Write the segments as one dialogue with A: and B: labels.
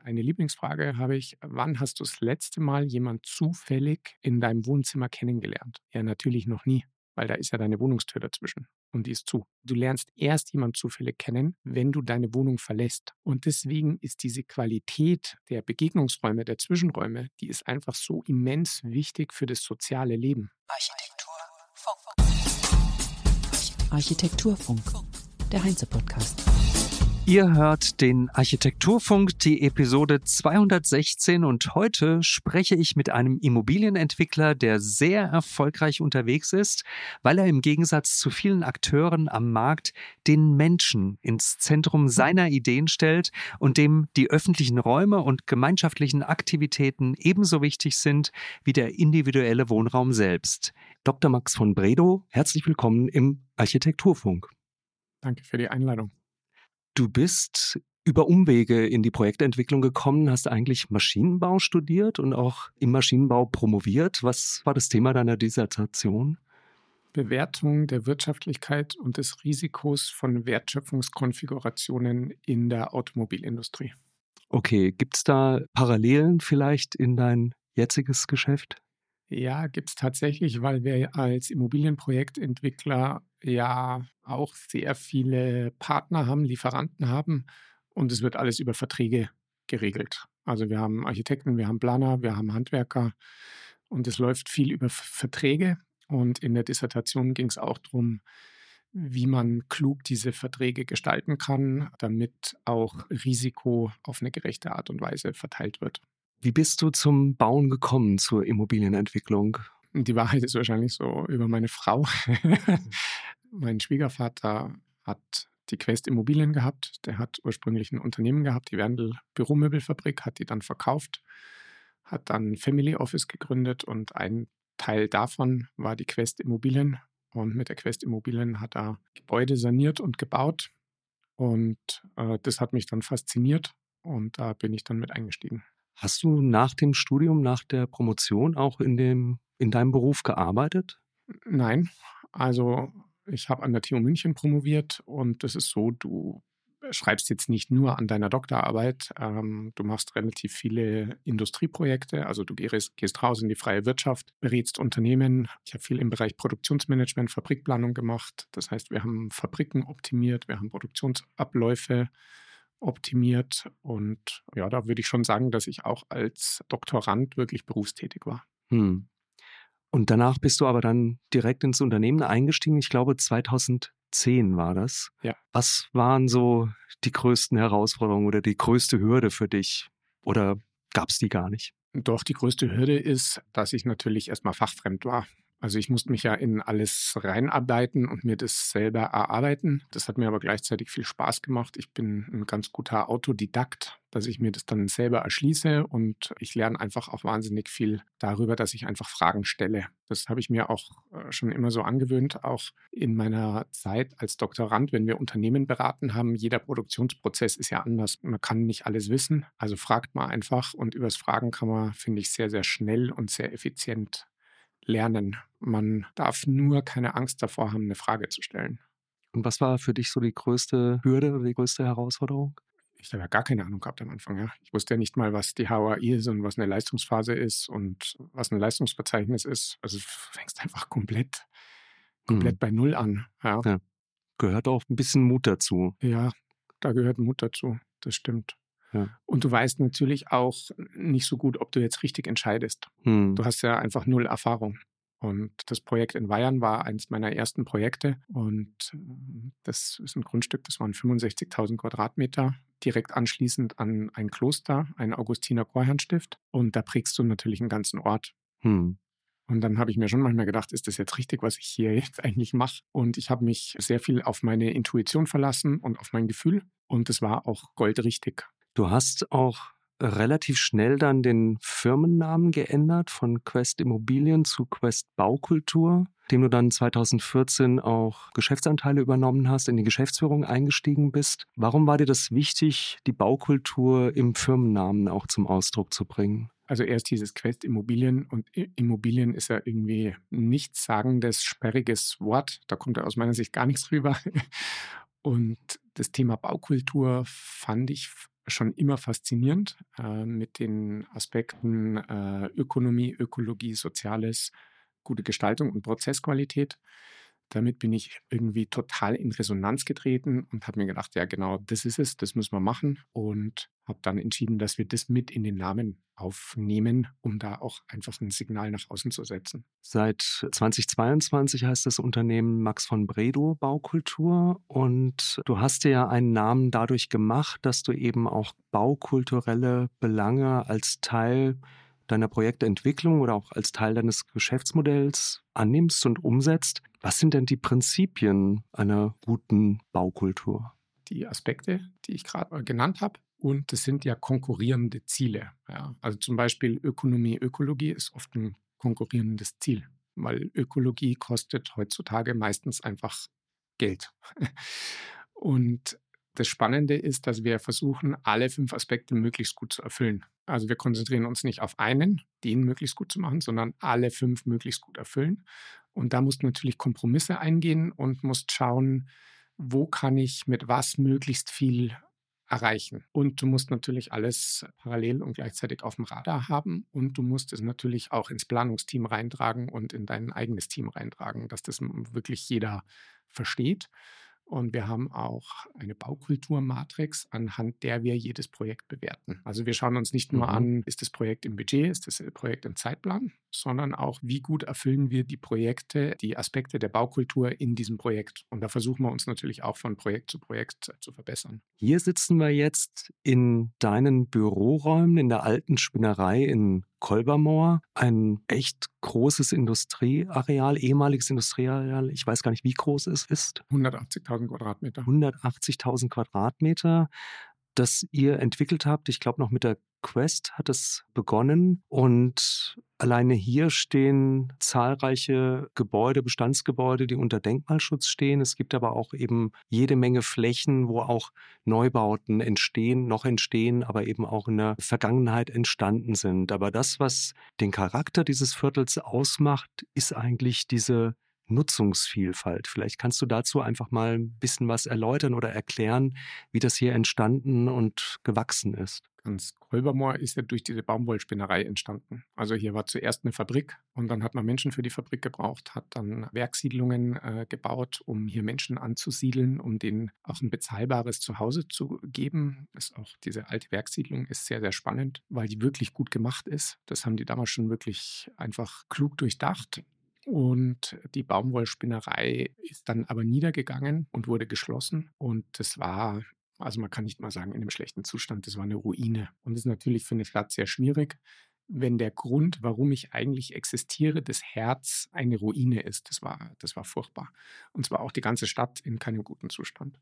A: Eine Lieblingsfrage habe ich: Wann hast du das letzte Mal jemand zufällig in deinem Wohnzimmer kennengelernt? Ja, natürlich noch nie, weil da ist ja deine Wohnungstür dazwischen und die ist zu. Du lernst erst jemand zufällig kennen, wenn du deine Wohnung verlässt. Und deswegen ist diese Qualität der Begegnungsräume, der Zwischenräume, die ist einfach so immens wichtig für das soziale Leben.
B: Architekturfunk, der Heinze-Podcast.
C: Ihr hört den Architekturfunk, die Episode 216, und heute spreche ich mit einem Immobilienentwickler, der sehr erfolgreich unterwegs ist, weil er im Gegensatz zu vielen Akteuren am Markt den Menschen ins Zentrum seiner Ideen stellt und dem die öffentlichen Räume und gemeinschaftlichen Aktivitäten ebenso wichtig sind wie der individuelle Wohnraum selbst. Dr. Max von Bredow, herzlich willkommen im Architekturfunk.
A: Danke für die Einladung.
C: Du bist über Umwege in die Projektentwicklung gekommen, hast eigentlich Maschinenbau studiert und auch im Maschinenbau promoviert. Was war das Thema deiner Dissertation?
A: Bewertung der Wirtschaftlichkeit und des Risikos von Wertschöpfungskonfigurationen in der Automobilindustrie.
C: Okay, gibt es da Parallelen vielleicht in dein jetziges Geschäft?
A: Ja, gibt es tatsächlich, weil wir als Immobilienprojektentwickler ja auch sehr viele Partner haben, Lieferanten haben, und es wird alles über Verträge geregelt. Also wir haben Architekten, wir haben Planer, wir haben Handwerker und es läuft viel über Verträge. Und in der Dissertation ging es auch darum, wie man klug diese Verträge gestalten kann, damit auch Risiko auf eine gerechte Art und Weise verteilt wird.
C: Wie bist du zum Bauen gekommen, zur Immobilienentwicklung?
A: Die Wahrheit ist wahrscheinlich so über meine Frau. Mein Schwiegervater hat die Quest Immobilien gehabt. Der hat ursprünglich ein Unternehmen gehabt, die Werndl Büromöbelfabrik, hat die dann verkauft, hat dann Family Office gegründet und ein Teil davon war die Quest Immobilien. Und mit der Quest Immobilien hat er Gebäude saniert und gebaut. Und das hat mich dann fasziniert und da bin ich dann mit eingestiegen.
C: Hast du nach dem Studium, nach der Promotion auch in deinem Beruf gearbeitet?
A: Nein, also ich habe an der TU München promoviert und das ist so, du schreibst jetzt nicht nur an deiner Doktorarbeit, du machst relativ viele Industrieprojekte, also du gehst raus in die freie Wirtschaft, berätst Unternehmen. Ich habe viel im Bereich Produktionsmanagement, Fabrikplanung gemacht. Das heißt, wir haben Fabriken optimiert, wir haben Produktionsabläufe optimiert und ja, da würde ich schon sagen, dass ich auch als Doktorand wirklich berufstätig war.
C: Und danach bist du aber dann direkt ins Unternehmen eingestiegen. Ich glaube, 2010 war das.
A: Ja.
C: Was waren so die größten Herausforderungen oder die größte Hürde für dich? Oder gab es die gar nicht?
A: Doch, die größte Hürde ist, dass ich natürlich erstmal fachfremd war. Also ich musste mich ja in alles reinarbeiten und mir das selber erarbeiten. Das hat mir aber gleichzeitig viel Spaß gemacht. Ich bin ein ganz guter Autodidakt, dass ich mir das dann selber erschließe und ich lerne einfach auch wahnsinnig viel darüber, dass ich einfach Fragen stelle. Das habe ich mir auch schon immer so angewöhnt, auch in meiner Zeit als Doktorand, wenn wir Unternehmen beraten haben. Jeder Produktionsprozess ist ja anders. Man kann nicht alles wissen, also fragt man einfach und übers Fragen kann man, finde ich, sehr, sehr schnell und sehr effizient lernen. Man darf nur keine Angst davor haben, eine Frage zu stellen.
C: Und was war für dich so die größte Hürde oder die größte Herausforderung?
A: Ich habe ja gar keine Ahnung gehabt am Anfang. Ja. Ich wusste ja nicht mal, was die HOAI ist und was eine Leistungsphase ist und was ein Leistungsverzeichnis ist. Also du fängst einfach komplett bei Null an. Ja.
C: Ja. Gehört auch ein bisschen Mut dazu.
A: Ja, da gehört Mut dazu. Das stimmt.
C: Ja.
A: Und du weißt natürlich auch nicht so gut, ob du jetzt richtig entscheidest. Du hast ja einfach null Erfahrung. Und das Projekt in Weyarn war eines meiner ersten Projekte. Und das ist ein Grundstück, das waren 65.000 Quadratmeter, direkt anschließend an ein Kloster, ein Augustiner-Chorherrnstift. Und da prägst du natürlich einen ganzen Ort. Und dann habe ich mir schon manchmal gedacht, ist das jetzt richtig, was ich hier jetzt eigentlich mache? Und ich habe mich sehr viel auf meine Intuition verlassen und auf mein Gefühl. Und es war auch goldrichtig.
C: Du hast auch relativ schnell dann den Firmennamen geändert von Quest Immobilien zu Quest Baukultur, dem du dann 2014 auch Geschäftsanteile übernommen hast, in die Geschäftsführung eingestiegen bist. Warum war dir das wichtig, die Baukultur im Firmennamen auch zum Ausdruck zu bringen?
A: Also erst dieses Quest Immobilien, und Immobilien ist ja irgendwie nichtssagendes, sperriges Wort. Da kommt ja aus meiner Sicht gar nichts rüber. Und das Thema Baukultur fand ich schon immer faszinierend mit den Aspekten Ökonomie, Ökologie, Soziales, gute Gestaltung und Prozessqualität. Damit bin ich irgendwie total in Resonanz getreten und habe mir gedacht, ja genau, das ist es, das müssen wir machen und habe dann entschieden, dass wir das mit in den Namen aufnehmen, um da auch einfach ein Signal nach außen zu setzen.
C: Seit 2022 heißt das Unternehmen Max von Bredow Baukultur und du hast dir ja einen Namen dadurch gemacht, dass du eben auch baukulturelle Belange als Teil deiner Projektentwicklung oder auch als Teil deines Geschäftsmodells annimmst und umsetzt. Was sind denn die Prinzipien einer guten Baukultur?
A: Die Aspekte, die ich gerade genannt habe. Und das sind ja konkurrierende Ziele. Ja. Also zum Beispiel Ökonomie, Ökologie ist oft ein konkurrierendes Ziel, weil Ökologie kostet heutzutage meistens einfach Geld. Und das Spannende ist, dass wir versuchen, alle 5 Aspekte möglichst gut zu erfüllen. Also wir konzentrieren uns nicht auf einen, den möglichst gut zu machen, sondern alle 5 möglichst gut erfüllen. Und da musst du natürlich Kompromisse eingehen und musst schauen, wo kann ich mit was möglichst viel erreichen. Und du musst natürlich alles parallel und gleichzeitig auf dem Radar haben und du musst es natürlich auch ins Planungsteam reintragen und in dein eigenes Team reintragen, dass das wirklich jeder versteht. Und wir haben auch eine Baukulturmatrix, anhand der wir jedes Projekt bewerten. Also wir schauen uns nicht nur an, ist das Projekt im Budget, ist das Projekt im Zeitplan, sondern auch, wie gut erfüllen wir die Projekte, die Aspekte der Baukultur in diesem Projekt. Und da versuchen wir uns natürlich auch von Projekt zu Projekt zu verbessern.
C: Hier sitzen wir jetzt in deinen Büroräumen in der alten Spinnerei in Kolbermoor, ein echt großes Industrieareal, ehemaliges Industrieareal. Ich weiß gar nicht, wie groß es ist.
A: 180.000 Quadratmeter.
C: 180.000 Quadratmeter, das ihr entwickelt habt. Ich glaube, noch mit der Quest hat es begonnen. Und alleine hier stehen zahlreiche Gebäude, Bestandsgebäude, die unter Denkmalschutz stehen. Es gibt aber auch eben jede Menge Flächen, wo auch Neubauten noch entstehen, aber eben auch in der Vergangenheit entstanden sind. Aber das, was den Charakter dieses Viertels ausmacht, ist eigentlich diese Nutzungsvielfalt. Vielleicht kannst du dazu einfach mal ein bisschen was erläutern oder erklären, wie das hier entstanden und gewachsen ist.
A: Ganz Kolbermoor ist ja durch diese Baumwollspinnerei entstanden. Also hier war zuerst eine Fabrik und dann hat man Menschen für die Fabrik gebraucht, hat dann Werksiedlungen gebaut, um hier Menschen anzusiedeln, um denen auch ein bezahlbares Zuhause zu geben. Diese alte Werksiedlung ist sehr, sehr spannend, weil die wirklich gut gemacht ist. Das haben die damals schon wirklich einfach klug durchdacht. Und die Baumwollspinnerei ist dann aber niedergegangen und wurde geschlossen. Und das war, also man kann nicht mal sagen, in einem schlechten Zustand, das war eine Ruine. Und das ist natürlich für eine Stadt sehr schwierig, wenn der Grund, warum ich eigentlich existiere, das Herz eine Ruine ist. Das war furchtbar. Und zwar auch die ganze Stadt in keinem guten Zustand.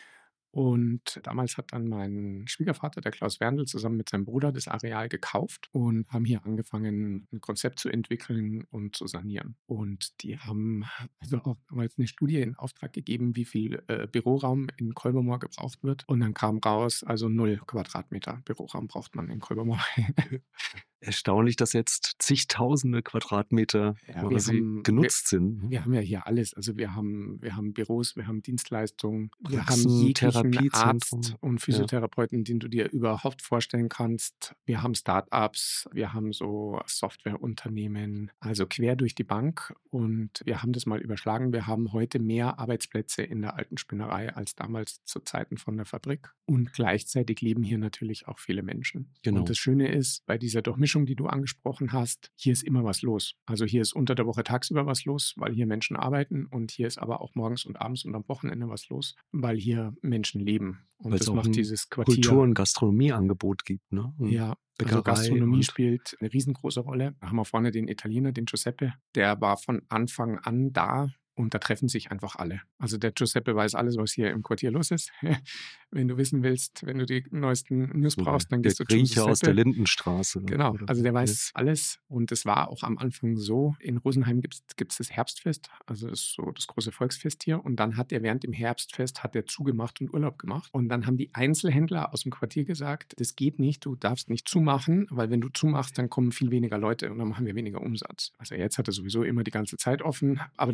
A: Und damals hat dann mein Schwiegervater, der Klaus Werndl, zusammen mit seinem Bruder das Areal gekauft und haben hier angefangen, ein Konzept zu entwickeln und zu sanieren. Und die haben also auch damals eine Studie in Auftrag gegeben, wie viel Büroraum in Kolbermoor gebraucht wird. Und dann kam raus, also 0 Quadratmeter Büroraum braucht man in Kolbermoor.
C: Erstaunlich, dass jetzt zigtausende Quadratmeter genutzt sind.
A: Wir haben ja hier alles. Also wir haben Büros, wir haben Dienstleistungen, wir
C: Praxen,
A: haben jeglichen
C: Therapiezentrum.
A: Arzt und Physiotherapeuten, den du dir überhaupt vorstellen kannst. Wir haben Start-ups, wir haben so Softwareunternehmen, also quer durch die Bank. Und wir haben das mal überschlagen. Wir haben heute mehr Arbeitsplätze in der alten Spinnerei als damals zu Zeiten von der Fabrik. Und gleichzeitig leben hier natürlich auch viele Menschen.
C: Genau.
A: Und das Schöne ist, bei dieser Durchmischung, die du angesprochen hast, hier ist immer was los. Also hier ist unter der Woche tagsüber was los, weil hier Menschen arbeiten und hier ist aber auch morgens und abends und am Wochenende was los, weil hier Menschen leben. Und
C: Weil
A: das
C: es auch
A: macht
C: ein
A: dieses Quartier.
C: Kultur- und Gastronomieangebot gibt, ne? Und
A: Ja,
C: Bäckerei
A: also Gastronomie
C: und-
A: spielt eine riesengroße Rolle. Da haben wir vorne den Italiener, den Giuseppe, der war von Anfang an da. Und da treffen sich einfach alle. Also der Giuseppe weiß alles, was hier im Quartier los ist. Wenn du wissen willst, wenn du die neuesten News brauchst, dann gehst du zu
C: Grieche
A: Giuseppe.
C: aus der Lindenstraße. Ne?
A: Genau,
C: Oder-
A: also der weiß alles. Und es war auch am Anfang so, in Rosenheim gibt's das Herbstfest, also das ist so das große Volksfest hier. Und dann hat er während dem Herbstfest zugemacht und Urlaub gemacht. Und dann haben die Einzelhändler aus dem Quartier gesagt, das geht nicht, du darfst nicht zumachen, weil wenn du zumachst, dann kommen viel weniger Leute und dann machen wir weniger Umsatz. Also jetzt hat er sowieso immer die ganze Zeit offen, aber da merkt man,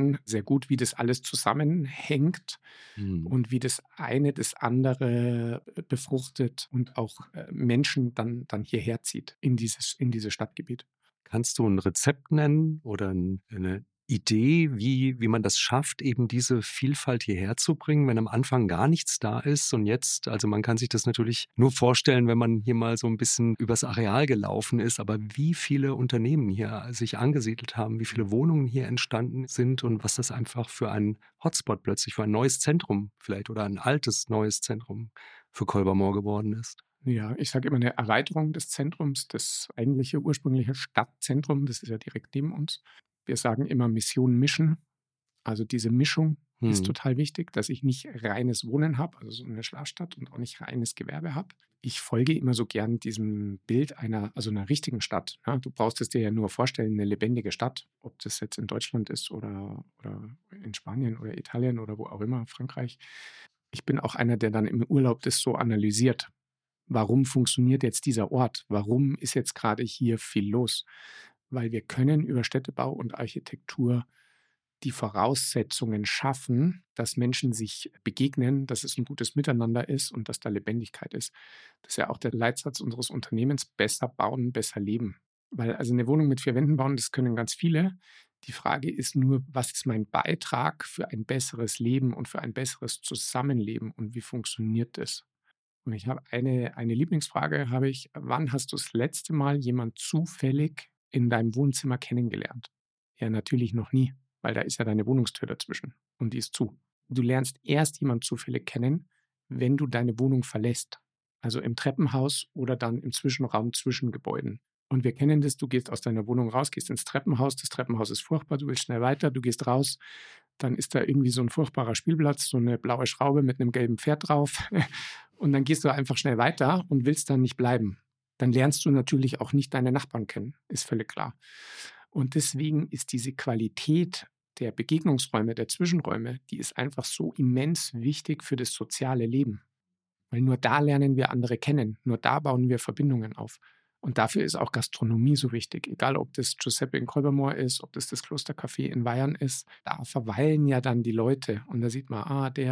A: schon sehr gut, wie das alles zusammenhängt
C: Mhm.
A: und wie das eine das andere befruchtet und auch Menschen dann hierher zieht in dieses Stadtgebiet.
C: Kannst du ein Rezept nennen oder 'ne Idee, wie man das schafft, eben diese Vielfalt hierher zu bringen, wenn am Anfang gar nichts da ist und jetzt also, man kann sich das natürlich nur vorstellen, wenn man hier mal so ein bisschen übers Areal gelaufen ist, aber wie viele Unternehmen hier sich angesiedelt haben, wie viele Wohnungen hier entstanden sind und was das einfach für ein Hotspot plötzlich, für ein neues Zentrum vielleicht oder ein altes neues Zentrum für Kolbermoor geworden ist.
A: Ja, ich sage immer eine Erweiterung des Zentrums, das eigentliche ursprüngliche Stadtzentrum, das ist ja direkt neben uns. Wir sagen immer Mission Mission. Also diese Mischung ist
C: Mhm.
A: total wichtig, dass ich nicht reines Wohnen habe, also so eine Schlafstadt und auch nicht reines Gewerbe habe. Ich folge immer so gern diesem Bild einer richtigen Stadt. Ja, du brauchst es dir ja nur vorstellen, eine lebendige Stadt, ob das jetzt in Deutschland ist oder in Spanien oder Italien oder wo auch immer, Frankreich. Ich bin auch einer, der dann im Urlaub das so analysiert. Warum funktioniert jetzt dieser Ort? Warum ist jetzt gerade hier viel los? Weil wir können über Städtebau und Architektur die Voraussetzungen schaffen, dass Menschen sich begegnen, dass es ein gutes Miteinander ist und dass da Lebendigkeit ist. Das ist ja auch der Leitsatz unseres Unternehmens: besser bauen, besser leben. Weil also eine Wohnung mit 4 Wänden bauen, das können ganz viele. Die Frage ist nur, was ist mein Beitrag für ein besseres Leben und für ein besseres Zusammenleben und wie funktioniert das? Und ich habe eine Lieblingsfrage habe ich: Wann hast du das letzte Mal jemand zufällig in deinem Wohnzimmer kennengelernt? Ja, natürlich noch nie, weil da ist ja deine Wohnungstür dazwischen und die ist zu. Du lernst erst jemand zufällig kennen, wenn du deine Wohnung verlässt, also im Treppenhaus oder dann im Zwischenraum zwischen Gebäuden. Und wir kennen das, du gehst aus deiner Wohnung raus, gehst ins Treppenhaus, das Treppenhaus ist furchtbar, du willst schnell weiter, du gehst raus, dann ist da irgendwie so ein furchtbarer Spielplatz, so eine blaue Schraube mit einem gelben Pferd drauf und dann gehst du einfach schnell weiter und willst dann nicht bleiben. Dann lernst du natürlich auch nicht deine Nachbarn kennen, ist völlig klar. Und deswegen ist diese Qualität der Begegnungsräume, der Zwischenräume, die ist einfach so immens wichtig für das soziale Leben. Weil nur da lernen wir andere kennen, nur da bauen wir Verbindungen auf. Und dafür ist auch Gastronomie so wichtig. Egal, ob das Giuseppe in Kolbermoor ist, ob das Klostercafé in Weyarn ist, da verweilen ja dann die Leute. Und da sieht man,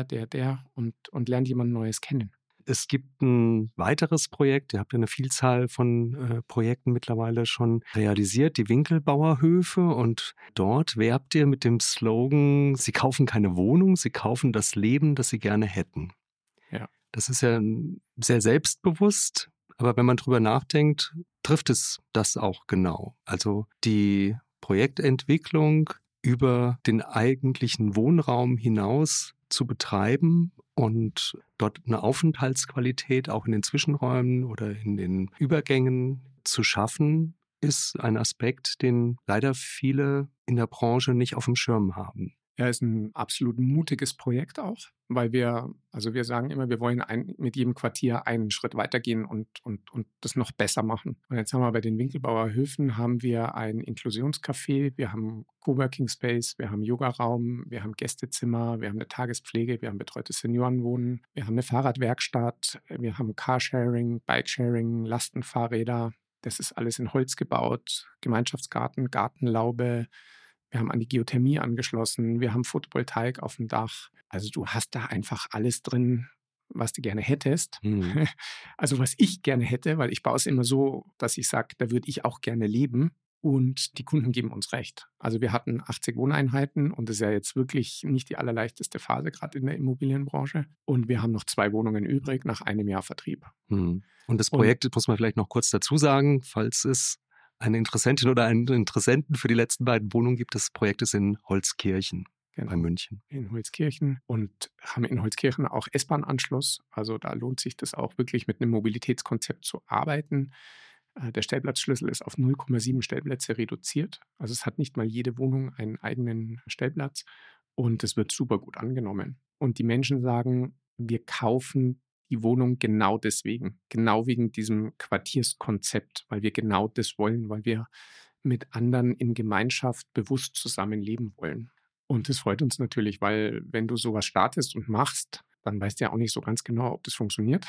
A: der und lernt jemand Neues kennen.
C: Es gibt ein weiteres Projekt, ihr habt ja eine Vielzahl von, Projekten mittlerweile schon realisiert, die Winkelbauerhöfe und dort werbt ihr mit dem Slogan: „Sie kaufen keine Wohnung, Sie kaufen das Leben, das Sie gerne hätten.“
A: Ja.
C: Das ist ja, sehr selbstbewusst, aber wenn man drüber nachdenkt, trifft es das auch genau. Also, die Projektentwicklung über den eigentlichen Wohnraum hinaus zu betreiben und dort eine Aufenthaltsqualität auch in den Zwischenräumen oder in den Übergängen zu schaffen, ist ein Aspekt, den leider viele in der Branche nicht auf dem Schirm haben.
A: Ja, ist ein absolut mutiges Projekt auch, weil wir sagen immer, wir wollen mit jedem Quartier einen Schritt weitergehen und das noch besser machen. Und jetzt haben wir bei den Winkelbauer Höfen haben wir ein Inklusionscafé, wir haben Coworking Space, wir haben Yogaraum, wir haben Gästezimmer, wir haben eine Tagespflege, wir haben betreutes Seniorenwohnen, wir haben eine Fahrradwerkstatt, wir haben Carsharing, Bikesharing, Lastenfahrräder. Das ist alles in Holz gebaut, Gemeinschaftsgarten, Gartenlaube. Wir haben an die Geothermie angeschlossen, wir haben Photovoltaik auf dem Dach. Also du hast da einfach alles drin, was du gerne hättest.
C: Mhm.
A: Also was ich gerne hätte, weil ich baue es immer so, dass ich sage, da würde ich auch gerne leben. Und die Kunden geben uns recht. Also wir hatten 80 Wohneinheiten und das ist ja jetzt wirklich nicht die allerleichteste Phase, gerade in der Immobilienbranche. Und wir haben noch 2 Wohnungen übrig nach einem Jahr Vertrieb.
C: Mhm. Und das
A: Und
C: Projekt, muss man vielleicht noch kurz dazu sagen, falls es eine Interessentin oder einen Interessenten für die letzten beiden Wohnungen gibt, das Projekt ist in Holzkirchen bei
A: genau,
C: München.
A: in Holzkirchen und haben in Holzkirchen auch S-Bahn-Anschluss. Also da lohnt sich das auch wirklich mit einem Mobilitätskonzept zu arbeiten. Der Stellplatzschlüssel ist auf 0,7 Stellplätze reduziert. Also es hat nicht mal jede Wohnung einen eigenen Stellplatz und es wird super gut angenommen. Und die Menschen sagen, wir kaufen die Wohnung genau deswegen, genau wegen diesem Quartierskonzept, weil wir genau das wollen, weil wir mit anderen in Gemeinschaft bewusst zusammenleben wollen. Und das freut uns natürlich, weil wenn du sowas startest und machst, dann weißt du ja auch nicht so ganz genau, ob das funktioniert.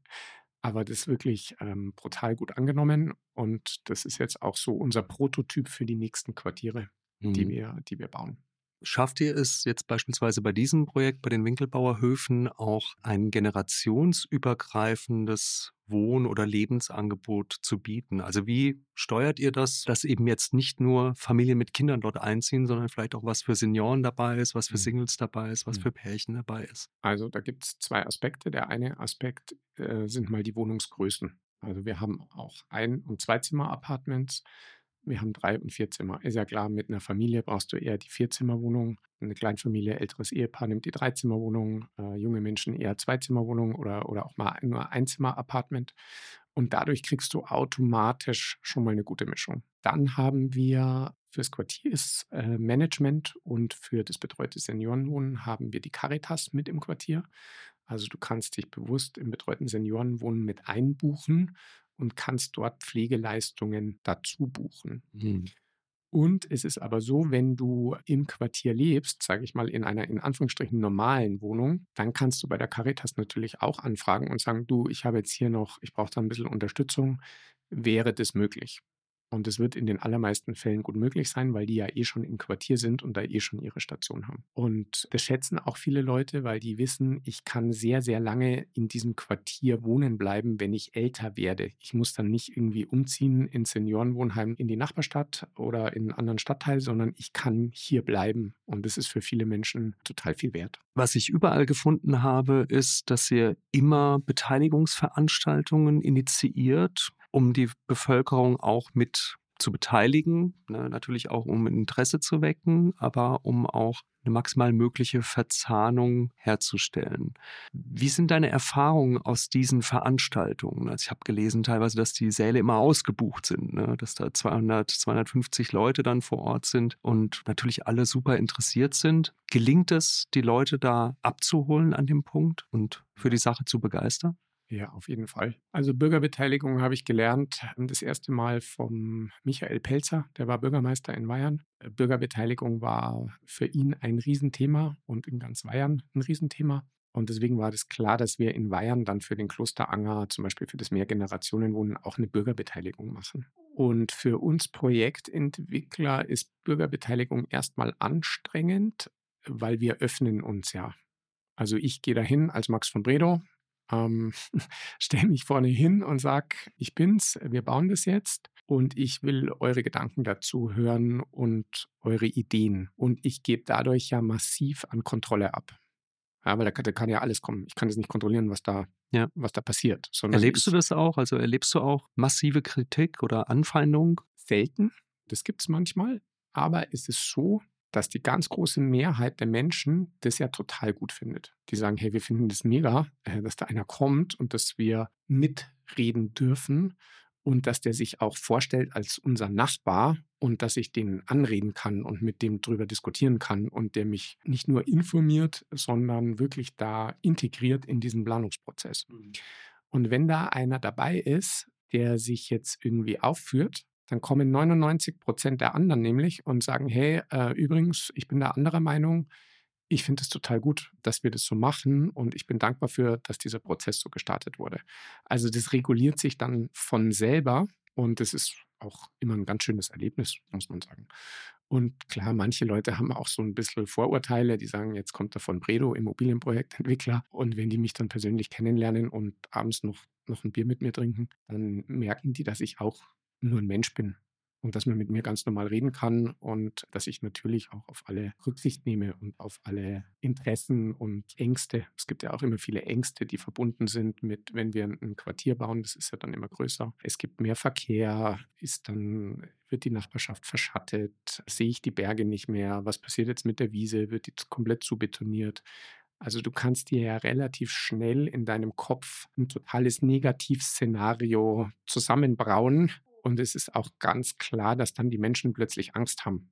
A: Aber das ist wirklich brutal gut angenommen und das ist jetzt auch so unser Prototyp für die nächsten Quartiere,
C: Mhm.
A: die wir bauen.
C: Schafft ihr es jetzt beispielsweise bei diesem Projekt, bei den Winkelbauer Höfen, auch ein generationsübergreifendes Wohn- oder Lebensangebot zu bieten? Also wie steuert ihr das, dass eben jetzt nicht nur Familien mit Kindern dort einziehen, sondern vielleicht auch was für Senioren dabei ist, was für Singles dabei ist, was für Pärchen dabei ist?
A: Also da gibt es zwei Aspekte. Der eine Aspekt sind mal die Wohnungsgrößen. Also wir haben auch Ein- und Zweizimmer-Apartments. Wir haben 3- und 4 Zimmer. Ist ja klar, mit einer Familie brauchst du eher die Vierzimmerwohnung. Eine Kleinfamilie, älteres Ehepaar nimmt die Dreizimmerwohnung. Junge Menschen eher Zweizimmerwohnung oder auch mal nur Einzimmer-Apartment. Und dadurch kriegst du automatisch schon mal eine gute Mischung. Dann haben wir fürs Quartiersmanagement und für das betreute Seniorenwohnen haben wir die Caritas mit im Quartier. Also du kannst dich bewusst im betreuten Seniorenwohnen mit einbuchen und kannst dort Pflegeleistungen dazu buchen.
C: Mhm.
A: Und es ist aber so, wenn du im Quartier lebst, sage ich mal in einer in Anführungsstrichen normalen Wohnung, dann kannst du bei der Caritas natürlich auch anfragen und sagen, du, ich habe jetzt hier noch, ich brauche da ein bisschen Unterstützung, wäre das möglich? Und es wird in den allermeisten Fällen gut möglich sein, weil die ja eh schon im Quartier sind und da eh schon ihre Station haben. Und das schätzen auch viele Leute, weil die wissen, ich kann sehr, sehr lange in diesem Quartier wohnen bleiben, wenn ich älter werde. Ich muss dann nicht irgendwie umziehen ins Seniorenwohnheim in die Nachbarstadt oder in einen anderen Stadtteil, sondern ich kann hier bleiben. Und das ist für viele Menschen total viel wert.
C: Was ich überall gefunden habe, ist, dass ihr immer Beteiligungsveranstaltungen initiiert, um die Bevölkerung auch mit zu beteiligen, ne, natürlich auch um Interesse zu wecken, aber um auch eine maximal mögliche Verzahnung herzustellen. Wie sind deine Erfahrungen aus diesen Veranstaltungen? Also ich habe gelesen teilweise, dass die Säle immer ausgebucht sind, ne, dass da 200, 250 Leute dann vor Ort sind und natürlich alle super interessiert sind. Gelingt es, die Leute da abzuholen an dem Punkt und für die Sache zu begeistern?
A: Ja, auf jeden Fall. Also Bürgerbeteiligung habe ich gelernt, das erste Mal vom Michael Pelzer, der war Bürgermeister in Weyarn. Bürgerbeteiligung war für ihn ein Riesenthema und in ganz Weyarn ein Riesenthema. Und deswegen war das klar, dass wir in Weyarn dann für den Klosteranger, zum Beispiel für das Mehrgenerationenwohnen, auch eine Bürgerbeteiligung machen. Und für uns Projektentwickler ist Bürgerbeteiligung erstmal anstrengend, weil wir öffnen uns ja. Also ich gehe dahin als Max von Bredow, ähm, stelle mich vorne hin und sage, ich bin's, wir bauen das jetzt und ich will eure Gedanken dazu hören und eure Ideen. Und ich gebe dadurch ja massiv an Kontrolle ab. Ja, weil da kann ja alles kommen. Ich kann das nicht kontrollieren,
C: Ja.
A: was da passiert, sondern
C: Erlebst du das auch? Also erlebst du auch massive Kritik oder Anfeindung?
A: selten. Das gibt es manchmal. Aber es ist so, dass die ganz große Mehrheit der Menschen das ja total gut findet. Die sagen, hey, wir finden das mega, dass da einer kommt und dass wir mitreden dürfen und dass der sich auch vorstellt als unser Nachbar und dass ich den anreden kann und mit dem drüber diskutieren kann und der mich nicht nur informiert, sondern wirklich da integriert in diesen Planungsprozess. Und wenn da einer dabei ist, der sich jetzt irgendwie aufführt, dann kommen 99% der anderen nämlich und sagen, hey, übrigens, ich bin da anderer Meinung. Ich finde es total gut, dass wir das so machen und ich bin dankbar für, dass dieser Prozess so gestartet wurde. Also das reguliert sich dann von selber und das ist auch immer ein ganz schönes Erlebnis, muss man sagen. Und klar, manche Leute haben auch so ein bisschen Vorurteile, die sagen, jetzt kommt da von Bredow, Immobilienprojektentwickler. Und wenn die mich dann persönlich kennenlernen und abends noch ein Bier mit mir trinken, dann merken die, dass ich auch nur ein Mensch bin und dass man mit mir ganz normal reden kann und dass ich natürlich auch auf alle Rücksicht nehme und auf alle Interessen und Ängste. Es gibt ja auch immer viele Ängste, die verbunden sind mit, wenn wir ein Quartier bauen, das ist ja dann immer größer. Es gibt mehr Verkehr, wird die Nachbarschaft verschattet, sehe ich die Berge nicht mehr, was passiert jetzt mit der Wiese, wird die komplett zubetoniert. Also du kannst dir ja relativ schnell in deinem Kopf ein totales Negativszenario zusammenbrauen. Und es ist auch ganz klar, dass dann die Menschen plötzlich Angst haben.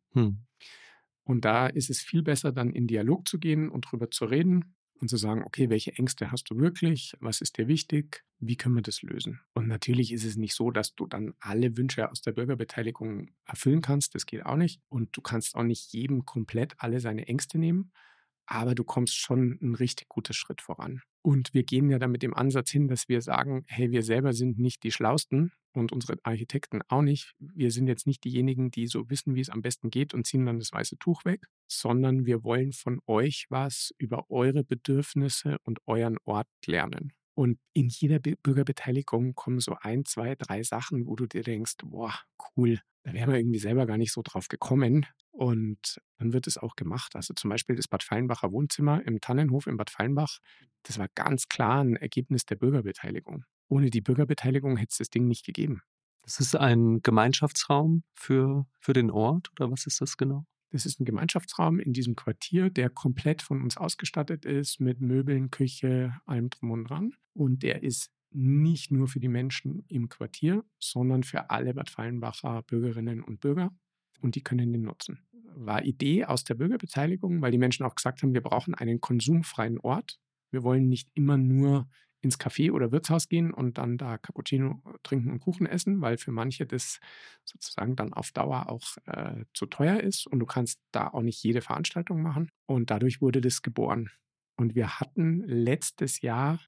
A: Und da ist es viel besser, dann in Dialog zu gehen und drüber zu reden und zu sagen, okay, welche Ängste hast du wirklich? Was ist dir wichtig? Wie können wir das lösen? Und natürlich ist es nicht so, dass du dann alle Wünsche aus der Bürgerbeteiligung erfüllen kannst. Das geht auch nicht. Und du kannst auch nicht jedem komplett alle seine Ängste nehmen. aber du kommst schon einen richtig guten Schritt voran. Und wir gehen ja da mit dem Ansatz hin, dass wir sagen, hey, wir selber sind nicht die Schlausten und unsere Architekten auch nicht. Wir sind jetzt nicht diejenigen, die so wissen, wie es am besten geht und ziehen dann das weiße Tuch weg, sondern wir wollen von euch was über eure Bedürfnisse und euren Ort lernen. Und in jeder Bürgerbeteiligung kommen so 1, 2, 3 Sachen, wo du dir denkst, boah, cool, da wären wir irgendwie selber gar nicht so drauf gekommen. Und dann wird es auch gemacht. Also zum Beispiel das Bad Fallenbacher Wohnzimmer im Tannenhof in Bad Fallenbach, das war ganz klar ein Ergebnis der Bürgerbeteiligung. Ohne die Bürgerbeteiligung hätte es das Ding nicht gegeben.
C: Das ist ein Gemeinschaftsraum für den Ort oder was ist das genau?
A: Das ist ein Gemeinschaftsraum in diesem Quartier, der komplett von uns ausgestattet ist mit Möbeln, Küche, allem drum und dran. Und der ist nicht nur für die Menschen im Quartier, sondern für alle Bad Fallenbacher Bürgerinnen und Bürger. Und die können den nutzen. War Idee aus der Bürgerbeteiligung, weil die Menschen auch gesagt haben, wir brauchen einen konsumfreien Ort. Wir wollen nicht immer nur ins Café oder Wirtshaus gehen und dann da Cappuccino trinken und Kuchen essen, weil für manche das sozusagen dann auf Dauer auch zu teuer ist und du kannst da auch nicht jede Veranstaltung machen. Und dadurch wurde das geboren. Und wir hatten letztes Jahr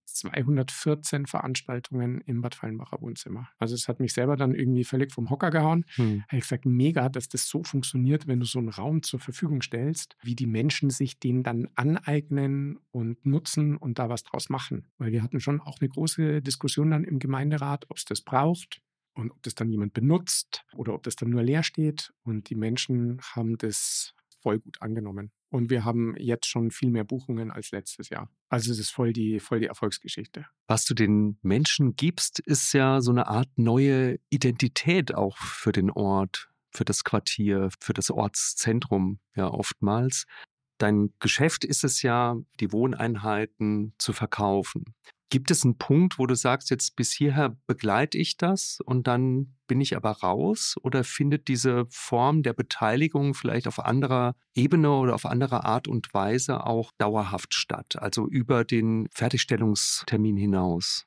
A: 214 Veranstaltungen im Bad Fallenbacher Wohnzimmer. Also es hat mich selber dann irgendwie völlig vom Hocker gehauen. Habe ich gesagt, mega, dass das so funktioniert, wenn du so einen Raum zur Verfügung stellst, wie die Menschen sich den dann aneignen und nutzen und da was draus machen. Weil wir hatten schon auch eine große Diskussion dann im Gemeinderat, ob es das braucht und ob das dann jemand benutzt oder ob das dann nur leer steht. Und die Menschen haben das voll gut angenommen. Und wir haben jetzt schon viel mehr Buchungen als letztes Jahr. Also es ist voll die Erfolgsgeschichte.
C: Was du den Menschen gibst, ist ja so eine Art neue Identität auch für den Ort, für das Quartier, für das Ortszentrum ja oftmals. Dein Geschäft ist es ja, die Wohneinheiten zu verkaufen. Gibt es einen Punkt, wo du sagst, jetzt bis hierher begleite ich das und dann bin ich aber raus? Oder findet diese Form der Beteiligung vielleicht auf anderer Ebene oder auf andere Art und Weise auch dauerhaft statt, also über den Fertigstellungstermin hinaus?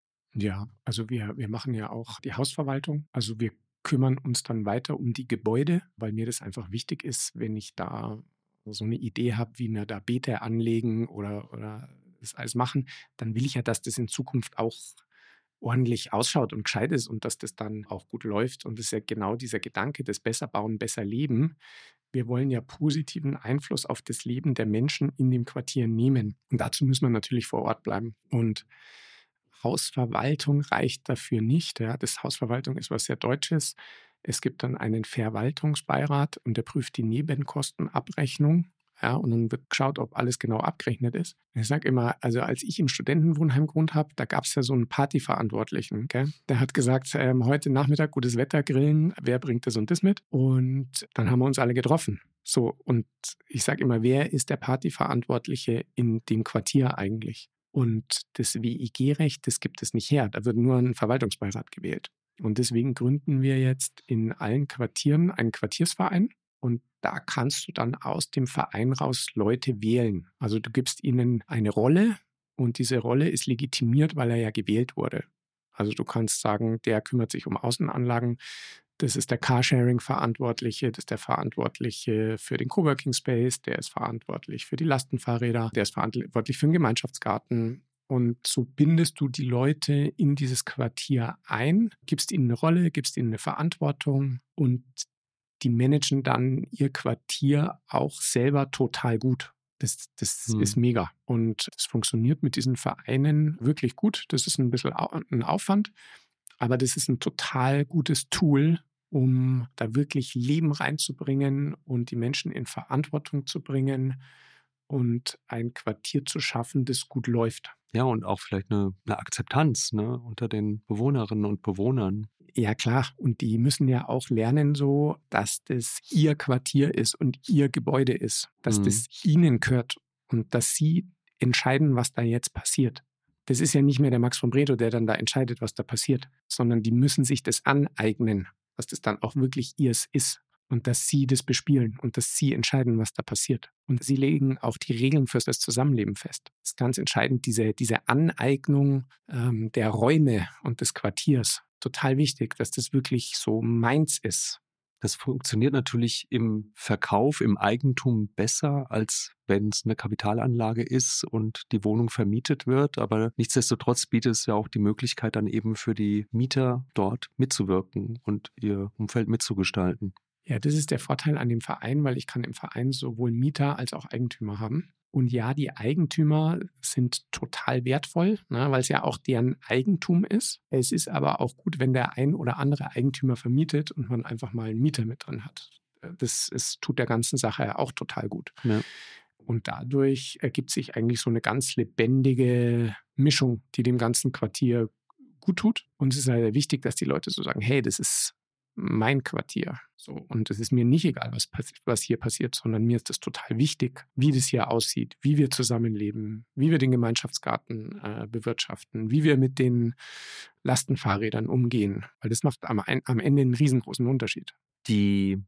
A: Ja, also wir machen ja auch die Hausverwaltung. Also wir kümmern uns dann weiter um die Gebäude, weil mir das einfach wichtig ist, wenn ich da so eine Idee habe, wie wir da Beete anlegen oder das alles machen, dann will ich ja, dass das in Zukunft auch ordentlich ausschaut und gescheit ist und dass das dann auch gut läuft. Und das ist ja genau dieser Gedanke, das besser bauen, besser leben. Wir wollen ja positiven Einfluss auf das Leben der Menschen in dem Quartier nehmen. Und dazu müssen wir natürlich vor Ort bleiben. Und Hausverwaltung reicht dafür nicht. Ja. Das Hausverwaltung ist was sehr Deutsches. Es gibt dann einen Verwaltungsbeirat und der prüft die Nebenkostenabrechnung. Ja, und dann wird geschaut, ob alles genau abgerechnet ist. Ich sage immer, also als ich im Studentenwohnheim gewohnt habe, da gab es ja so einen Partyverantwortlichen. Gell? Der hat gesagt, heute Nachmittag gutes Wetter, grillen, wer bringt das und das mit? Und dann haben wir uns alle getroffen. So, und ich sage immer, wer ist der Partyverantwortliche in dem Quartier eigentlich? Und das WIG-Recht, das gibt es nicht her. Da wird nur ein Verwaltungsbeirat gewählt. Und deswegen gründen wir jetzt in allen Quartieren einen Quartiersverein. Und da kannst du dann aus dem Verein raus Leute wählen. Also du gibst ihnen eine Rolle und diese Rolle ist legitimiert, weil er ja gewählt wurde. Also du kannst sagen, der kümmert sich um Außenanlagen. Das ist der Carsharing-Verantwortliche, das ist der Verantwortliche für den Coworking Space, der ist verantwortlich für die Lastenfahrräder, der ist verantwortlich für den Gemeinschaftsgarten. Und so bindest du die Leute in dieses Quartier ein, gibst ihnen eine Rolle, gibst ihnen eine Verantwortung und die managen dann ihr Quartier auch selber total gut. Das ist mega. Und es funktioniert mit diesen Vereinen wirklich gut. Das ist ein bisschen ein Aufwand, aber das ist ein total gutes Tool, um da wirklich Leben reinzubringen und die Menschen in Verantwortung zu bringen und ein Quartier zu schaffen, das gut läuft.
C: Ja, und auch vielleicht eine Akzeptanz, ne, unter den Bewohnerinnen und Bewohnern.
A: Ja, klar. Und die müssen ja auch lernen, so, dass das ihr Quartier ist und ihr Gebäude ist, dass das ihnen gehört und dass sie entscheiden, was da jetzt passiert. Das ist ja nicht mehr der Max von Bredow, der dann da entscheidet, was da passiert, sondern die müssen sich das aneignen, dass das dann auch wirklich ihrs ist und dass sie das bespielen und dass sie entscheiden, was da passiert. Und sie legen auch die Regeln für das Zusammenleben fest. Das ist ganz entscheidend, diese Aneignung der Räume und des Quartiers. Total wichtig, dass das wirklich so meins ist.
C: Das funktioniert natürlich im Verkauf, im Eigentum besser, als wenn es eine Kapitalanlage ist und die Wohnung vermietet wird. Aber nichtsdestotrotz bietet es ja auch die Möglichkeit, dann eben für die Mieter dort mitzuwirken und ihr Umfeld mitzugestalten.
A: Ja, das ist der Vorteil an dem Verein, weil ich kann im Verein sowohl Mieter als auch Eigentümer haben. Und ja, die Eigentümer sind total wertvoll, ne, weil es ja auch deren Eigentum ist. Es ist aber auch gut, wenn der ein oder andere Eigentümer vermietet und man einfach mal einen Mieter mit drin hat. Tut der ganzen Sache auch total gut.
C: Ja.
A: Und dadurch ergibt sich eigentlich so eine ganz lebendige Mischung, die dem ganzen Quartier gut tut. Und es ist halt wichtig, dass die Leute so sagen, hey, das ist mein Quartier. So, und es ist mir nicht egal, was hier passiert, sondern mir ist das total wichtig, wie das hier aussieht, wie wir zusammenleben, wie wir den Gemeinschaftsgarten bewirtschaften, wie wir mit den Lastenfahrrädern umgehen. Weil das macht am Ende einen riesengroßen Unterschied.
C: Die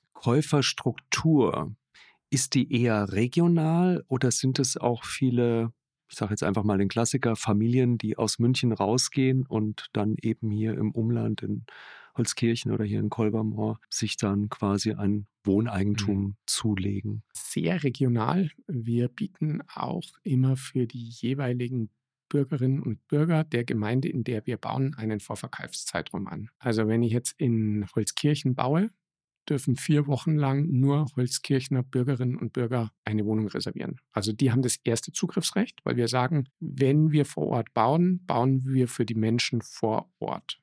C: Käuferstruktur, ist die eher regional oder sind es auch viele, ich sage jetzt einfach mal den Klassiker, Familien, die aus München rausgehen und dann eben hier im Umland in Holzkirchen oder hier in Kolbermoor sich dann quasi ein Wohneigentum zulegen?
A: Sehr regional. Wir bieten auch immer für die jeweiligen Bürgerinnen und Bürger der Gemeinde, in der wir bauen, einen Vorverkaufszeitraum an. Also wenn ich jetzt in Holzkirchen baue, dürfen 4 Wochen lang nur Holzkirchener Bürgerinnen und Bürger eine Wohnung reservieren. Also die haben das erste Zugriffsrecht, weil wir sagen, wenn wir vor Ort bauen, bauen wir für die Menschen vor Ort.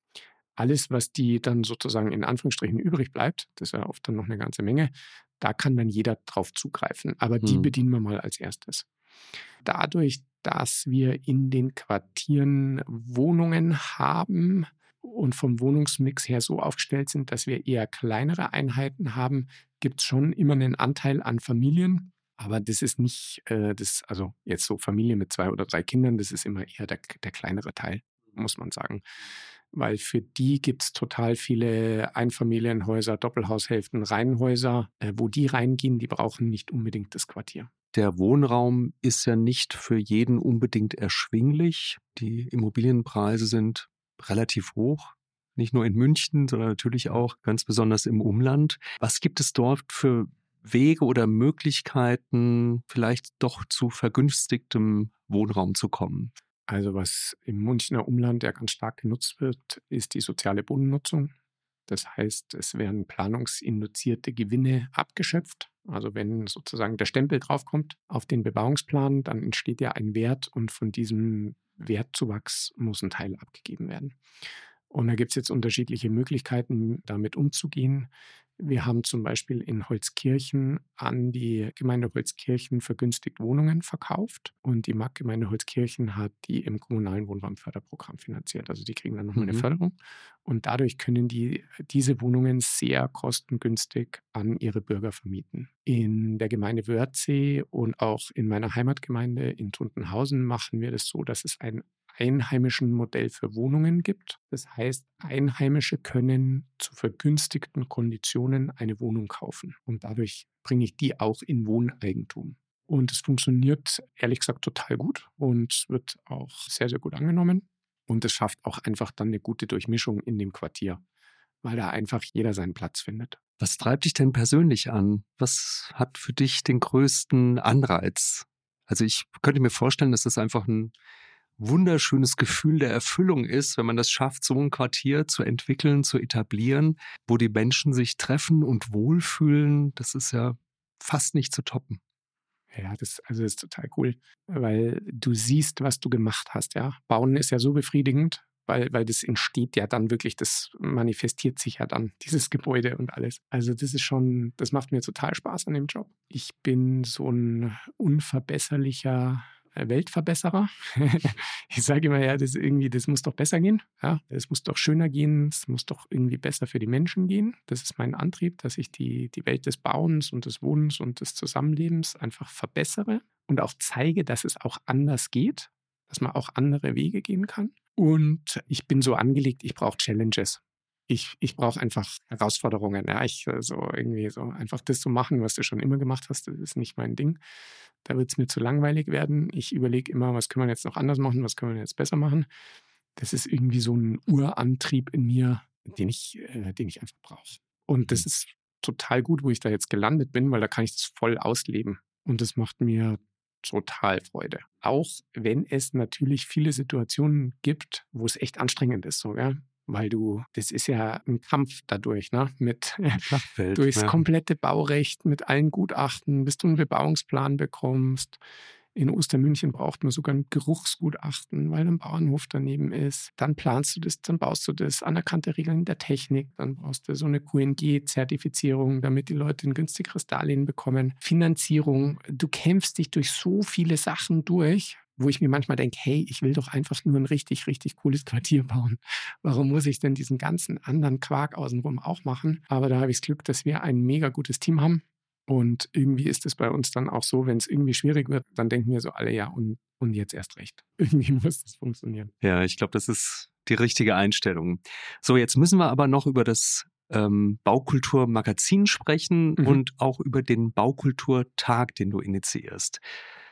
A: Alles, was die dann sozusagen in Anführungsstrichen übrig bleibt, das ist ja oft dann noch eine ganze Menge, da kann dann jeder drauf zugreifen. Aber die bedienen wir mal als erstes. Dadurch, dass wir in den Quartieren Wohnungen haben und vom Wohnungsmix her so aufgestellt sind, dass wir eher kleinere Einheiten haben, gibt es schon immer einen Anteil an Familien. Aber das ist nicht, also jetzt so Familie mit 2 oder 3 Kindern, das ist immer eher der kleinere Teil, muss man sagen. Weil für die gibt es total viele Einfamilienhäuser, Doppelhaushälften, Reihenhäuser. Wo die reingehen, die brauchen nicht unbedingt das Quartier.
C: Der Wohnraum ist ja nicht für jeden unbedingt erschwinglich. Die Immobilienpreise sind relativ hoch, nicht nur in München, sondern natürlich auch ganz besonders im Umland. Was gibt es dort für Wege oder Möglichkeiten, vielleicht doch zu vergünstigtem Wohnraum zu kommen?
A: Also was im Münchner Umland ja ganz stark genutzt wird, ist die soziale Bodennutzung. Das heißt, es werden planungsinduzierte Gewinne abgeschöpft. Also wenn sozusagen der Stempel draufkommt auf den Bebauungsplan, dann entsteht ja ein Wert und von diesem Wertzuwachs muss ein Teil abgegeben werden. Und da gibt es jetzt unterschiedliche Möglichkeiten, damit umzugehen. Wir haben zum Beispiel in Holzkirchen an die Gemeinde Holzkirchen vergünstigt Wohnungen verkauft und die Marktgemeinde Holzkirchen hat die im kommunalen Wohnraumförderprogramm finanziert. Also die kriegen dann nochmal eine Förderung und dadurch können die diese Wohnungen sehr kostengünstig an ihre Bürger vermieten. In der Gemeinde Wörthsee und auch in meiner Heimatgemeinde in Tuntenhausen machen wir das so, dass es ein einheimischen Modell für Wohnungen gibt. Das heißt, Einheimische können zu vergünstigten Konditionen eine Wohnung kaufen. Und dadurch bringe ich die auch in Wohneigentum. Und es funktioniert ehrlich gesagt total gut und wird auch sehr, sehr gut angenommen. Und es schafft auch einfach dann eine gute Durchmischung in dem Quartier, weil da einfach jeder seinen Platz findet.
C: Was treibt dich denn persönlich an? Was hat für dich den größten Anreiz? Also ich könnte mir vorstellen, dass das einfach ein wunderschönes Gefühl der Erfüllung ist, wenn man das schafft, so ein Quartier zu entwickeln, zu etablieren, wo die Menschen sich treffen und wohlfühlen. Das ist ja fast nicht zu toppen.
A: Ja, das ist total cool, weil du siehst, was du gemacht hast. Ja, Bauen ist ja so befriedigend, weil das entsteht ja dann wirklich, das manifestiert sich ja dann, dieses Gebäude und alles. Also das macht mir total Spaß an dem Job. Ich bin so ein unverbesserlicher Weltverbesserer. Ich sage immer, ja, das muss doch besser gehen. Ja, es muss doch schöner gehen, es muss doch irgendwie besser für die Menschen gehen. Das ist mein Antrieb, dass ich die Welt des Bauens und des Wohnens und des Zusammenlebens einfach verbessere und auch zeige, dass es auch anders geht, dass man auch andere Wege gehen kann. Und ich bin so angelegt, ich brauche Challenges. Ich brauche einfach Herausforderungen. Ja, irgendwie so einfach das zu machen, was du schon immer gemacht hast, das ist nicht mein Ding. Da wird es mir zu langweilig werden. Ich überlege immer, was können wir jetzt noch anders machen, was können wir jetzt besser machen. Das ist irgendwie so ein Urantrieb in mir, den ich einfach brauche. Und das ist total gut, wo ich da jetzt gelandet bin, weil da kann ich das voll ausleben. Und das macht mir total Freude. Auch wenn es natürlich viele Situationen gibt, wo es echt anstrengend ist, so, ja. Weil das ist ja ein Kampf dadurch, ne?
C: Schlachtfeld.
A: Durchs komplette Baurecht, mit allen Gutachten, bis du einen Bebauungsplan bekommst. In Ostermünchen braucht man sogar ein Geruchsgutachten, weil ein Bauernhof daneben ist. Dann planst du das, dann baust du das, anerkannte Regeln der Technik. Dann brauchst du so eine QNG-Zertifizierung, damit die Leute ein günstigeres Darlehen bekommen. Finanzierung. Du kämpfst dich durch so viele Sachen durch, wo ich mir manchmal denke, hey, ich will doch einfach nur ein richtig, richtig cooles Quartier bauen. Warum muss ich denn diesen ganzen anderen Quark außenrum auch machen? Aber da habe ich das Glück, dass wir ein mega gutes Team haben. Und irgendwie ist es bei uns dann auch so, wenn es irgendwie schwierig wird, dann denken wir so alle, ja, und jetzt erst recht. Irgendwie muss es funktionieren.
C: Ja, ich glaube, das ist die richtige Einstellung. So, jetzt müssen wir aber noch über das Baukultur-Magazin sprechen und auch über den Baukulturtag, den du initiierst.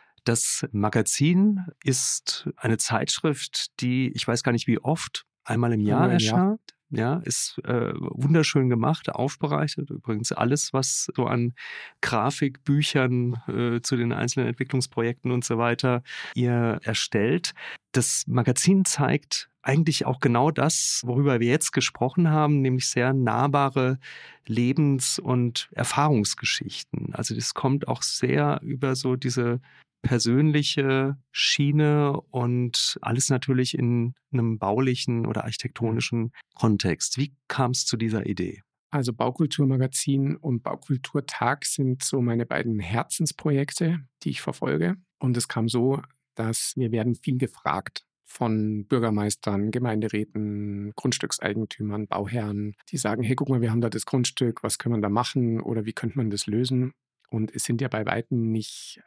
C: Das Magazin ist eine Zeitschrift, die, ich weiß gar nicht wie oft, einmal im Jahr erscheint. Ja, ist wunderschön gemacht, aufbereitet. Übrigens alles, was so an Grafik, Büchern zu den einzelnen Entwicklungsprojekten und so weiter ihr erstellt. Das Magazin zeigt eigentlich auch genau das, worüber wir jetzt gesprochen haben, nämlich sehr nahbare Lebens- und Erfahrungsgeschichten. Also das kommt auch sehr über so diese persönliche Schiene und alles natürlich in einem baulichen oder architektonischen Kontext. Wie kam es zu dieser Idee?
A: Also Baukulturmagazin und Baukulturtag sind so meine beiden Herzensprojekte, die ich verfolge. Und es kam so, dass wir werden viel gefragt von Bürgermeistern, Gemeinderäten, Grundstückseigentümern, Bauherren, die sagen, hey, guck mal, wir haben da das Grundstück, was können wir da machen oder wie könnte man das lösen? Und es sind ja bei weitem nicht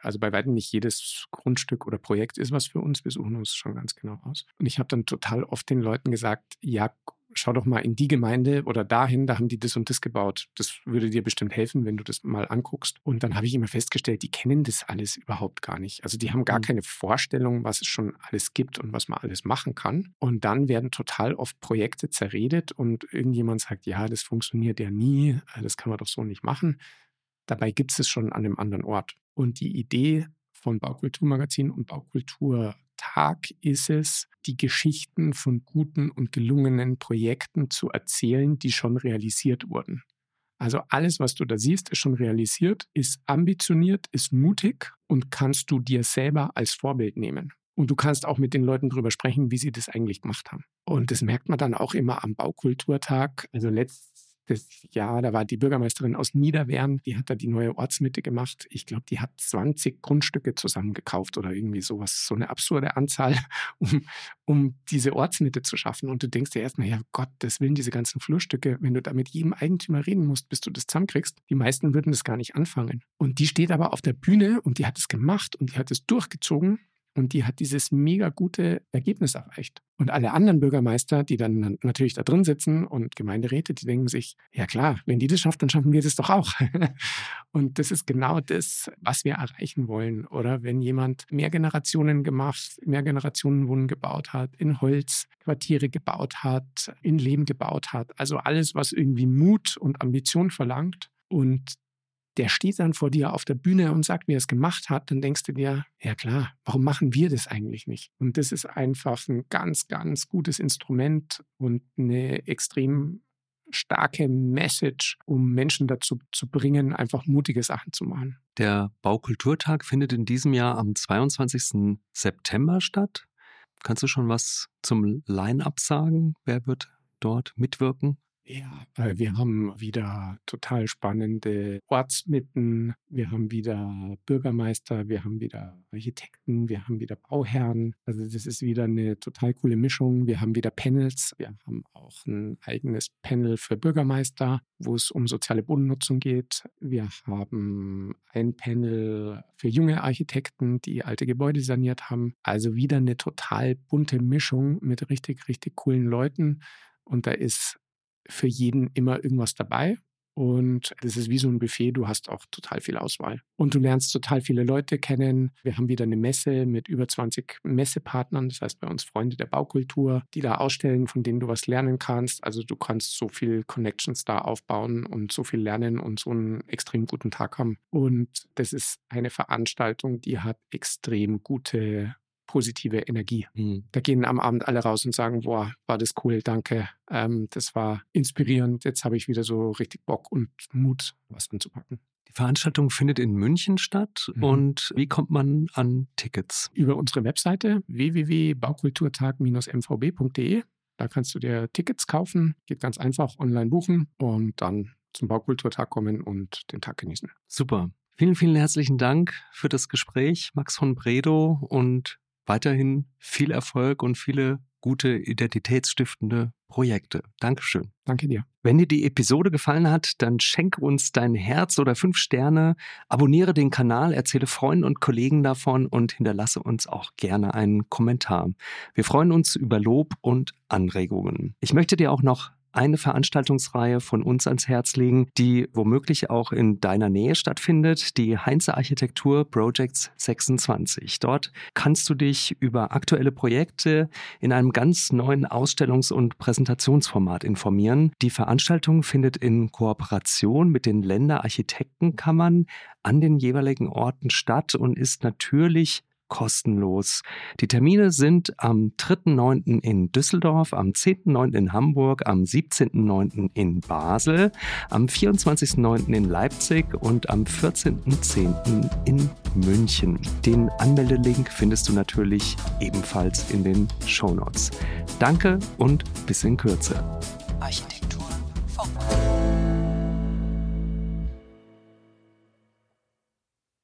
A: jedes Grundstück oder Projekt ist was für uns. Wir suchen uns schon ganz genau aus. Und ich habe dann total oft den Leuten gesagt, ja, schau doch mal in die Gemeinde oder dahin, da haben die das und das gebaut. Das würde dir bestimmt helfen, wenn du das mal anguckst. Und dann habe ich immer festgestellt, die kennen das alles überhaupt gar nicht. Also die haben gar keine Vorstellung, was es schon alles gibt und was man alles machen kann. Und dann werden total oft Projekte zerredet und irgendjemand sagt, ja, das funktioniert ja nie, das kann man doch so nicht machen. Dabei gibt es schon an einem anderen Ort. Und die Idee von Baukulturmagazin und Baukulturtag ist es, die Geschichten von guten und gelungenen Projekten zu erzählen, die schon realisiert wurden. Also alles, was du da siehst, ist schon realisiert, ist ambitioniert, ist mutig und kannst du dir selber als Vorbild nehmen. Und du kannst auch mit den Leuten drüber sprechen, wie sie das eigentlich gemacht haben. Und das merkt man dann auch immer am Baukulturtag. Also letztes Jahr, da war die Bürgermeisterin aus Niederwehren, die hat da die neue Ortsmitte gemacht. Ich glaube, die hat 20 Grundstücke zusammengekauft oder irgendwie sowas, so eine absurde Anzahl, um diese Ortsmitte zu schaffen. Und du denkst dir erstmal, ja Gottes Willen, diese ganzen Flurstücke, wenn du da mit jedem Eigentümer reden musst, bis du das zusammenkriegst, die meisten würden das gar nicht anfangen. Und die steht aber auf der Bühne und die hat es gemacht und die hat es durchgezogen. Und die hat dieses mega gute Ergebnis erreicht. Und alle anderen Bürgermeister, die dann natürlich da drin sitzen und Gemeinderäte, die denken sich, ja klar, wenn die das schafft, dann schaffen wir das doch auch. Und das ist genau das, was wir erreichen wollen. Oder wenn jemand Mehrgenerationenwohnen gebaut hat, in Holz Quartiere gebaut hat, in Lehm gebaut hat. Also alles, was irgendwie Mut und Ambition verlangt. Und der steht dann vor dir auf der Bühne und sagt, wie er es gemacht hat, dann denkst du dir, ja klar, warum machen wir das eigentlich nicht? Und das ist einfach ein ganz, ganz gutes Instrument und eine extrem starke Message, um Menschen dazu zu bringen, einfach mutige Sachen zu machen.
C: Der Baukulturtag findet in diesem Jahr am 22. September statt. Kannst du schon was zum Line-up sagen? Wer wird dort mitwirken?
A: Ja, wir haben wieder total spannende Ortsmitten, wir haben wieder Bürgermeister, wir haben wieder Architekten, wir haben wieder Bauherren. Also das ist wieder eine total coole Mischung. Wir haben wieder Panels, wir haben auch ein eigenes Panel für Bürgermeister, wo es um soziale Bodennutzung geht. Wir haben ein Panel für junge Architekten, die alte Gebäude saniert haben. Also wieder eine total bunte Mischung mit richtig, richtig coolen Leuten. Und da ist für jeden immer irgendwas dabei. Und das ist wie so ein Buffet, du hast auch total viel Auswahl. Und du lernst total viele Leute kennen. Wir haben wieder eine Messe mit über 20 Messepartnern, das heißt bei uns Freunde der Baukultur, die da ausstellen, von denen du was lernen kannst. Also du kannst so viel Connections da aufbauen und so viel lernen und so einen extrem guten Tag haben. Und das ist eine Veranstaltung, die hat extrem gute positive Energie. Da gehen am Abend alle raus und sagen, boah, war das cool, danke. Das war inspirierend. Jetzt habe ich wieder so richtig Bock und Mut, was anzupacken.
C: Die Veranstaltung findet in München statt. Und wie kommt man an Tickets?
A: Über unsere Webseite www.baukulturtag-mvb.de. Da kannst du dir Tickets kaufen, geht ganz einfach, online buchen und dann zum Baukulturtag kommen und den Tag genießen.
C: Super. Vielen, vielen herzlichen Dank für das Gespräch, Max von Bredow, und weiterhin viel Erfolg und viele gute identitätsstiftende Projekte. Dankeschön.
A: Danke dir.
C: Wenn dir die Episode gefallen hat, dann schenke uns dein Herz oder 5 Sterne, abonniere den Kanal, erzähle Freunden und Kollegen davon und hinterlasse uns auch gerne einen Kommentar. Wir freuen uns über Lob und Anregungen. Ich möchte dir auch noch eine Veranstaltungsreihe von uns ans Herz legen, die womöglich auch in deiner Nähe stattfindet, die Heinze Architektur Projects 26. Dort kannst du dich über aktuelle Projekte in einem ganz neuen Ausstellungs- und Präsentationsformat informieren. Die Veranstaltung findet in Kooperation mit den Länderarchitektenkammern an den jeweiligen Orten statt und ist natürlich kostenlos. Die Termine sind am 3.9. in Düsseldorf, am 10.9. in Hamburg, am 17.9. in Basel, am 24.9. in Leipzig und am 14.10. in München. Den Anmeldelink findest du natürlich ebenfalls in den Shownotes. Danke und bis in Kürze.
B: Architektur Funk.